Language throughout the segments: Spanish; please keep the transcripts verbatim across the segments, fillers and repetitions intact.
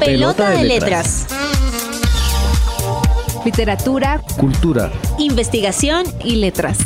Pelota de Letras. Literatura, cultura, investigación y letras.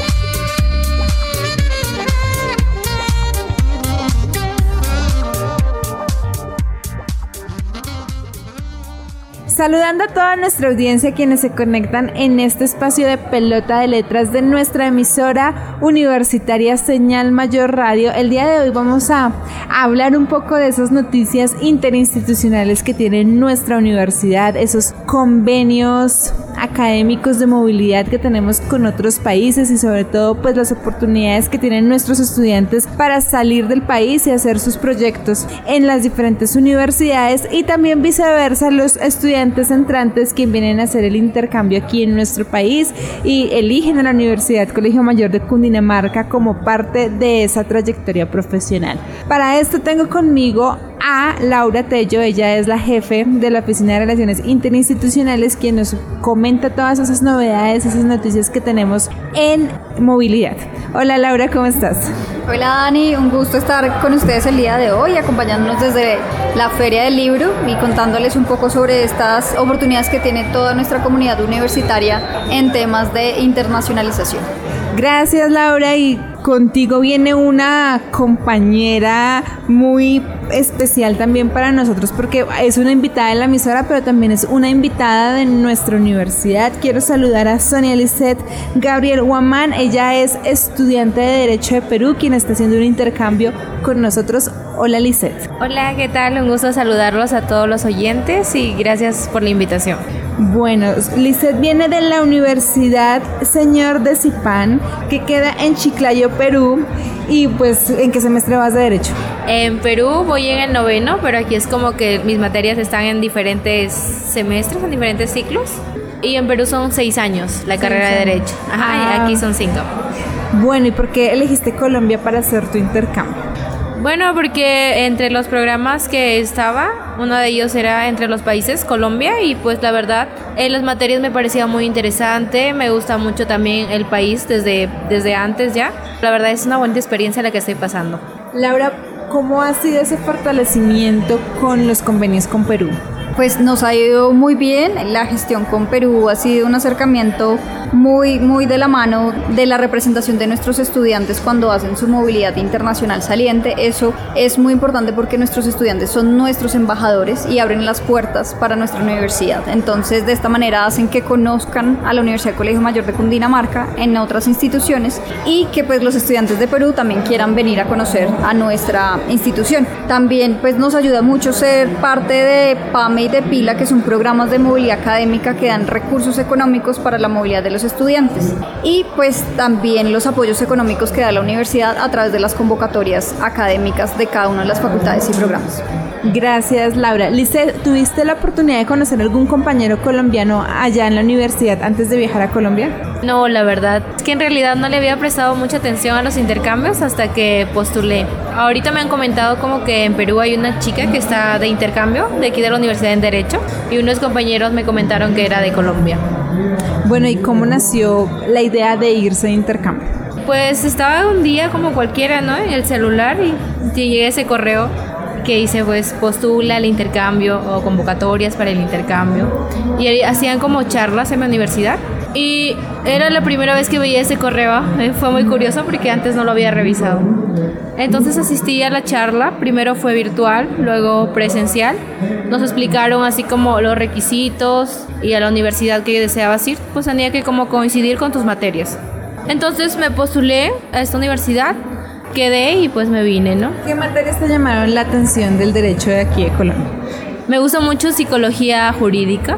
Saludando a toda nuestra audiencia quienes se conectan en este espacio de Pelota de Letras de nuestra emisora universitaria Señal Mayor Radio. El día de hoy vamos a, a hablar un poco de esas noticias interinstitucionales que tiene nuestra universidad, esos convenios académicos de movilidad que tenemos con otros países y sobre todo pues las oportunidades que tienen nuestros estudiantes para salir del país y hacer sus proyectos en las diferentes universidades, y también viceversa los estudiantes entrantes que vienen a hacer el intercambio aquí en nuestro país y eligen a la Universidad Colegio Mayor de Cundinamarca como parte de esa trayectoria profesional. Para esto tengo conmigo a Laura Tello. Ella es la jefe de la Oficina de Relaciones Interinstitucionales, quien nos comenta todas esas novedades, esas noticias que tenemos en movilidad. Hola Laura, ¿cómo estás? Hola Dani, un gusto estar con ustedes el día de hoy, acompañándonos desde la Feria del Libro y contándoles un poco sobre estas oportunidades que tiene toda nuestra comunidad universitaria en temas de internacionalización. Gracias Laura, y contigo viene una compañera muy especial también para nosotros porque es una invitada de la emisora, pero también es una invitada de nuestra universidad. Quiero saludar a Sonia Lisset Gabriel Huamán. Ella es estudiante de Derecho de Perú, quien está haciendo un intercambio con nosotros. Hola Lisset. Hola, ¿qué tal? Un gusto saludarlos a todos los oyentes y gracias por la invitación. Bueno, Lisset viene de la Universidad Señor de Zipán, que queda en Chiclayo, Perú. Y pues, ¿en qué semestre vas de Derecho? En Perú voy en el noveno, pero aquí es como que mis materias están en diferentes semestres, en diferentes ciclos. Y en Perú son seis años la carrera de Derecho. Ajá, ah. Y aquí son cinco. Bueno, ¿y por qué elegiste Colombia para hacer tu intercambio? Bueno, porque entre los programas que estaba, uno de ellos era entre los países, Colombia, y pues la verdad, en las materias me parecía muy interesante, me gusta mucho también el país desde, desde antes ya. La verdad es una buena experiencia la que estoy pasando. Laura, ¿cómo ha sido ese fortalecimiento con los convenios con Perú? Pues nos ha ido muy bien, la gestión con Perú ha sido un acercamiento muy, muy de la mano de la representación de nuestros estudiantes cuando hacen su movilidad internacional saliente. Eso es muy importante porque nuestros estudiantes son nuestros embajadores y abren las puertas para nuestra universidad. Entonces, de esta manera hacen que conozcan a la Universidad Colegio Mayor de Cundinamarca en otras instituciones y que pues los estudiantes de Perú también quieran venir a conocer a nuestra institución. También pues nos ayuda mucho ser parte de PAME y de PILA, que son programas de movilidad académica que dan recursos económicos para la movilidad de los estudiantes, y pues también los apoyos económicos que da la universidad a través de las convocatorias académicas de cada una de las facultades y programas. Gracias Laura. Lisset, ¿tuviste la oportunidad de conocer algún compañero colombiano allá en la universidad antes de viajar a Colombia? No, la verdad es que en realidad no le había prestado mucha atención a los intercambios hasta que postulé. Ahorita me han comentado como que en Perú hay una chica que está de intercambio de aquí de la Universidad en Derecho, y unos compañeros me comentaron que era de Colombia. Bueno, ¿y cómo nació la idea de irse de intercambio? Pues estaba un día como cualquiera, ¿no? En el celular y llegué a ese correo que dice pues postula el intercambio o convocatorias para el intercambio, y hacían como charlas en mi universidad y era la primera vez que veía ese correo. eh, fue muy curioso porque antes no lo había revisado. Entonces asistí a la charla, primero fue virtual, luego presencial. Nos explicaron así como los requisitos y a la universidad que deseabas ir, pues tenía que como coincidir con tus materias. Entonces me postulé a esta universidad, quedé y pues me vine, ¿no? ¿Qué materias te llamaron la atención del derecho de aquí de Colombia? Me gusta mucho psicología jurídica,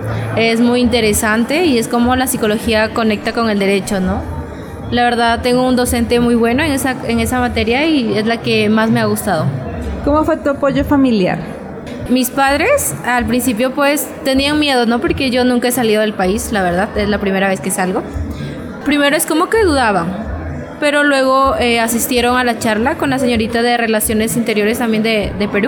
es muy interesante y es como la psicología conecta con el derecho, ¿no? La verdad tengo un docente muy bueno en esa, en esa materia y es la que más me ha gustado. ¿Cómo fue tu apoyo familiar? Mis padres al principio pues tenían miedo, ¿no? Porque yo nunca he salido del país, la verdad, es la primera vez que salgo. Primero es como que dudaban, pero luego eh, asistieron a la charla con la señorita de Relaciones Interiores también de, de Perú,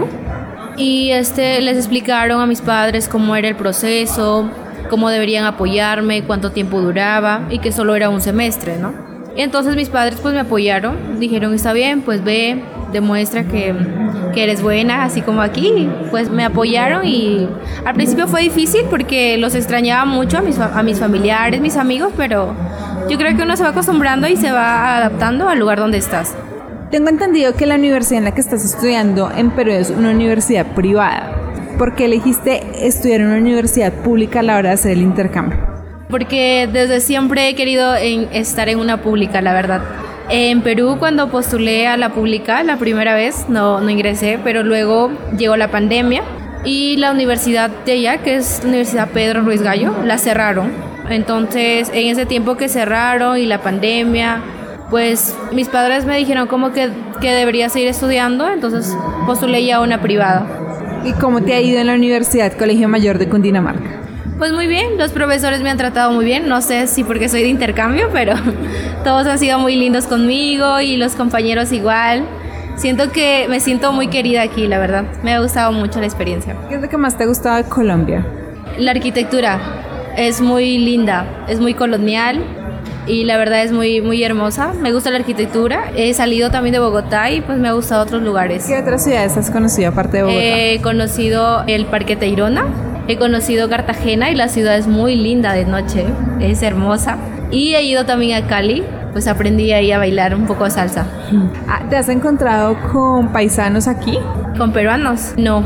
y este, les explicaron a mis padres cómo era el proceso, cómo deberían apoyarme, cuánto tiempo duraba y que solo era un semestre, ¿no? Y entonces mis padres pues me apoyaron, dijeron está bien, pues ve, demuestra que, que eres buena, así como aquí. Pues me apoyaron y al principio fue difícil porque los extrañaba mucho a mis, a mis familiares, mis amigos, pero yo creo que uno se va acostumbrando y se va adaptando al lugar donde estás. Tengo entendido que la universidad en la que estás estudiando en Perú es una universidad privada. ¿Por qué elegiste estudiar en una universidad pública a la hora de hacer el intercambio? Porque desde siempre he querido en estar en una pública, la verdad. En Perú, cuando postulé a la pública la primera vez, no, no ingresé, pero luego llegó la pandemia y la universidad de allá, que es la Universidad Pedro Ruiz Gallo, la cerraron. Entonces, en ese tiempo que cerraron y la pandemia, pues mis padres me dijeron como que, que debería seguir estudiando, entonces postulé ya a una privada. ¿Y cómo te ha ido en la Universidad Colegio Mayor de Cundinamarca? Pues muy bien, los profesores me han tratado muy bien, no sé si porque soy de intercambio, pero todos han sido muy lindos conmigo y los compañeros igual. Siento que me siento muy querida aquí, la verdad. Me ha gustado mucho la experiencia. ¿Qué es lo que más te ha gustado de Colombia? La arquitectura es muy linda, es muy colonial y la verdad es muy, muy hermosa. Me gusta la arquitectura. He salido también de Bogotá y pues me ha gustado otros lugares. ¿Qué otras ciudades has conocido aparte de Bogotá? He conocido el Parque Tayrona. He conocido Cartagena y la ciudad es muy linda de noche, es hermosa. Y he ido también a Cali, pues aprendí ahí a bailar un poco de salsa. ¿Te has encontrado con paisanos aquí? ¿Con peruanos? No,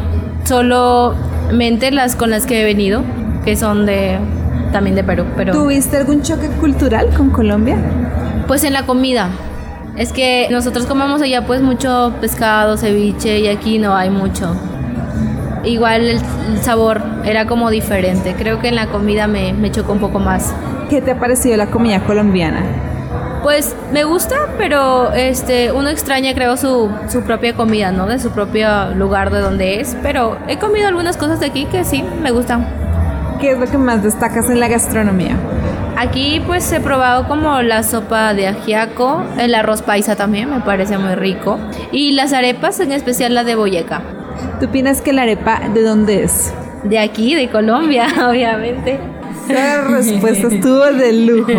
solamente las con las que he venido, que son de también de Perú. Pero ¿tuviste algún choque cultural con Colombia? Pues en la comida. Es que nosotros comemos allá pues mucho pescado, ceviche y aquí no hay mucho. Igual el, el sabor era como diferente. Creo que en la comida me, me chocó un poco más. ¿Qué te ha parecido la comida colombiana? Pues me gusta, pero este, uno extraña creo su, su propia comida, ¿no? De su propio lugar de donde es. Pero he comido algunas cosas de aquí que sí, me gustan. ¿Qué es lo que más destacas en la gastronomía? Aquí pues he probado como la sopa de ajiaco, el arroz paisa también me parece muy rico. Y las arepas, en especial la de Boyacá. ¿Tú opinas que la arepa de dónde es? De aquí, de Colombia, obviamente. La respuesta estuvo de lujo.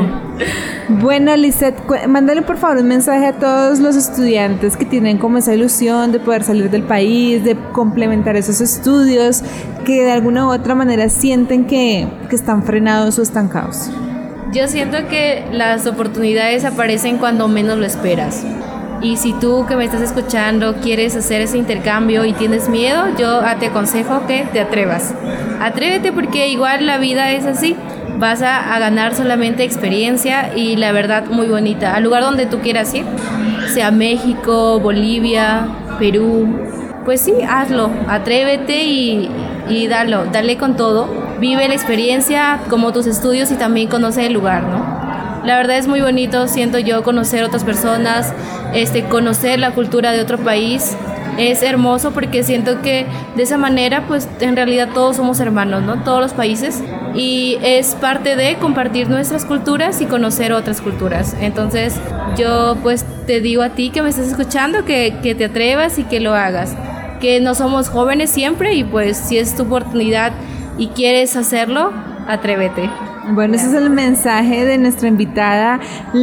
Bueno, Lisette, mándale por favor un mensaje a todos los estudiantes que tienen como esa ilusión de poder salir del país, de complementar esos estudios, que de alguna u otra manera sienten que, que están frenados o estancados. Yo siento que las oportunidades aparecen cuando menos lo esperas. Y si tú que me estás escuchando quieres hacer ese intercambio y tienes miedo, yo te aconsejo que te atrevas. Atrévete porque igual la vida es así. Vas a, a ganar solamente experiencia y la verdad muy bonita. Al lugar donde tú quieras ir, sea México, Bolivia, Perú, pues sí, hazlo. Atrévete y, y dalo, dale con todo. Vive la experiencia como tus estudios y también conoce el lugar, ¿no? La verdad es muy bonito, siento yo, conocer otras personas, este, conocer la cultura de otro país. Es hermoso porque siento que de esa manera, pues en realidad todos somos hermanos, ¿no? Todos los países. Y es parte de compartir nuestras culturas y conocer otras culturas. Entonces yo pues te digo a ti que me estás escuchando que, que te atrevas y que lo hagas. Que no somos jóvenes siempre y pues si es tu oportunidad y quieres hacerlo, atrévete. Bueno, ese es el mensaje de nuestra invitada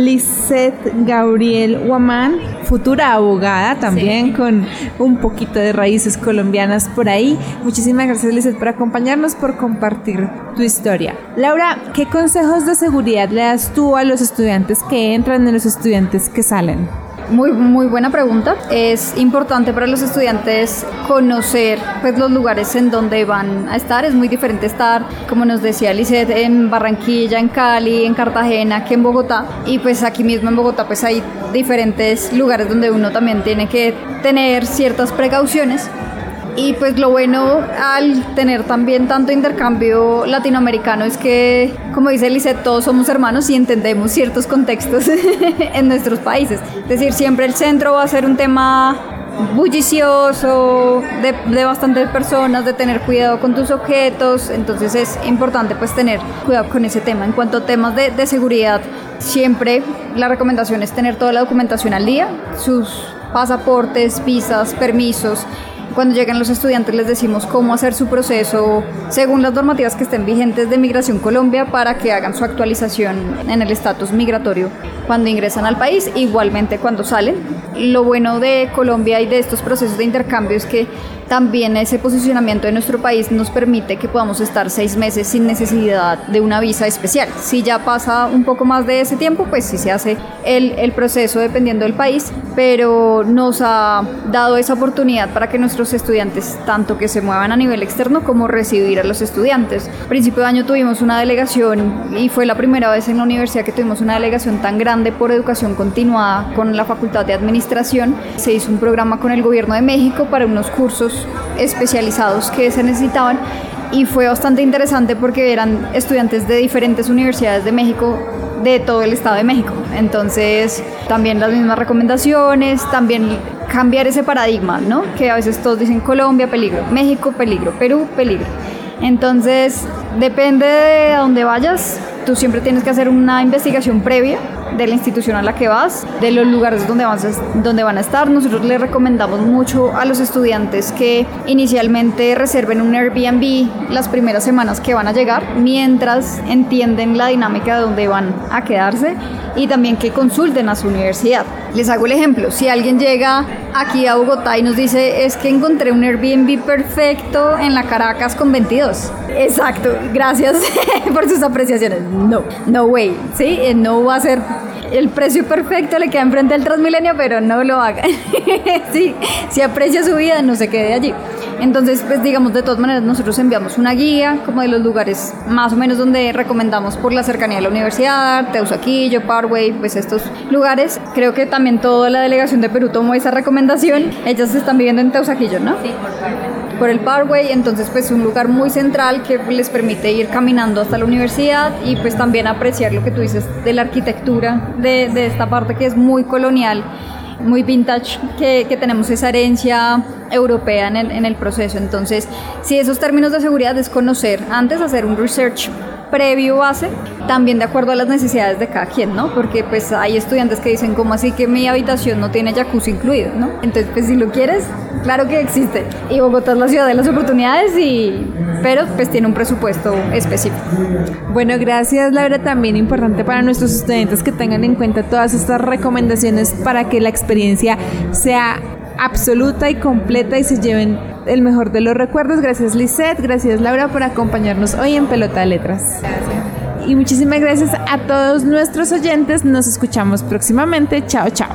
Lisette Gabriel Huamán, futura abogada también, sí, con un poquito de raíces colombianas por ahí. Muchísimas gracias, Lisette, por acompañarnos, por compartir tu historia. Laura, ¿qué consejos de seguridad le das tú a los estudiantes que entran y a los estudiantes que salen? Muy, muy buena pregunta. Es importante para los estudiantes conocer pues, los lugares en donde van a estar. Es muy diferente estar, como nos decía Lisette, en Barranquilla, en Cali, en Cartagena, que en Bogotá. Y pues aquí mismo en Bogotá pues hay diferentes lugares donde uno también tiene que tener ciertas precauciones. Y pues lo bueno al tener también tanto intercambio latinoamericano es que, como dice Lisette, todos somos hermanos y entendemos ciertos contextos en nuestros países. Es decir, siempre el centro va a ser un tema bullicioso, de, de bastantes personas, de tener cuidado con tus objetos. Entonces es importante pues tener cuidado con ese tema. En cuanto a temas de, de seguridad, siempre la recomendación es tener toda la documentación al día, sus pasaportes, visas, permisos. Cuando llegan los estudiantes les decimos cómo hacer su proceso según las normativas que estén vigentes de Migración Colombia para que hagan su actualización en el estatus migratorio cuando ingresan al país, igualmente cuando salen. Lo bueno de Colombia y de estos procesos de intercambio es que también ese posicionamiento de nuestro país nos permite que podamos estar seis meses sin necesidad de una visa especial. Si ya pasa un poco más de ese tiempo, pues sí se hace el, el proceso dependiendo del país, pero nos ha dado esa oportunidad para que nuestros estudiantes, tanto que se muevan a nivel externo como recibir a los estudiantes. A principio de año tuvimos una delegación y fue la primera vez en la universidad que tuvimos una delegación tan grande por educación continuada con la Facultad de Administración. Se hizo un programa con el gobierno de México para unos cursos especializados que se necesitaban y fue bastante interesante porque eran estudiantes de diferentes universidades de México, de todo el estado de México. Entonces también las mismas recomendaciones, también cambiar ese paradigma, ¿no? Que a veces todos dicen Colombia, peligro, México, peligro, Perú, peligro. Entonces depende de a dónde vayas, tú siempre tienes que hacer una investigación previa de la institución a la que vas, de los lugares donde van a, donde van a estar. Nosotros les recomendamos mucho a los estudiantes que inicialmente reserven un Airbnb las primeras semanas que van a llegar, mientras entienden la dinámica de dónde van a quedarse, y también que consulten a su universidad. Les hago el ejemplo: si alguien llega aquí a Bogotá y nos dice, es que encontré un Airbnb perfecto en la Caracas con veintidós. Exacto, gracias por sus apreciaciones. No, no way, ¿sí? No va a ser el precio perfecto, le queda enfrente del Transmilenio, pero no lo haga. Sí, si aprecia su vida, no se quede allí. Entonces, pues digamos, de todas maneras, nosotros enviamos una guía como de los lugares más o menos donde recomendamos por la cercanía de la universidad, Teusaquillo, Parkway, pues estos lugares. Creo que también toda la delegación de Perú tomó esa recomendación. Ellas están viviendo en Teusaquillo, ¿no? Sí, por Parkway. Por el Parkway, entonces pues un lugar muy central que les permite ir caminando hasta la universidad y pues también apreciar lo que tú dices de la arquitectura de, de esta parte que es muy colonial, muy vintage, que, que tenemos esa herencia europea en el, en el proceso. Entonces, si esos términos de seguridad es conocer antes, hacer un research previo base, también de acuerdo a las necesidades de cada quien, ¿no? Porque pues hay estudiantes que dicen, ¿cómo así que mi habitación no tiene jacuzzi incluido, ¿no? Entonces, pues si lo quieres, claro que existe. Y Bogotá es la ciudad de las oportunidades, y pero pues tiene un presupuesto específico. Bueno, gracias Laura. También importante para nuestros estudiantes que tengan en cuenta todas estas recomendaciones para que la experiencia sea absoluta y completa y se lleven el mejor de los recuerdos. Gracias Lisette, gracias Laura por acompañarnos hoy en Pelota de Letras. Gracias. Y muchísimas gracias a todos nuestros oyentes. Nos escuchamos próximamente. Chao, chao.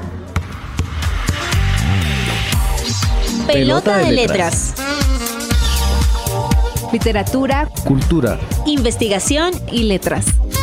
Pelota de Letras. Literatura, cultura, investigación y letras.